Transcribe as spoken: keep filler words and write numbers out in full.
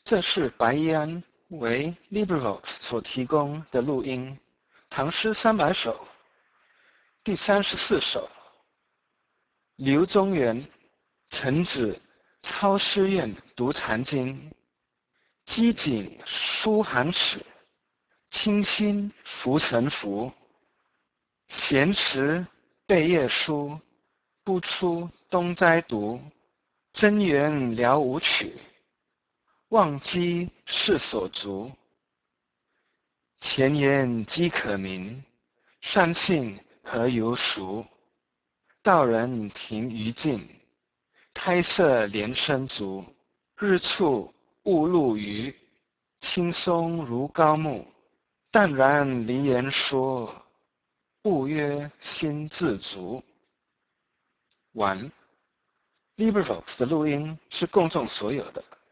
这是白衣安为 LibriVox 所提供的录音，唐诗三百首，第三十四首。刘宗元，臣子操诗院读残经，机警书寒尺，清心浮沉浮。闲时备夜书，不出东斋读。真源聊舞曲，忘机世所足。前言饥渴鸣，山性何由熟？道人庭余径，胎色连身足。日处雾露余，青松如高木。淡然离言说，物曰心自足。完。LibriVox 的录音是公众所有的，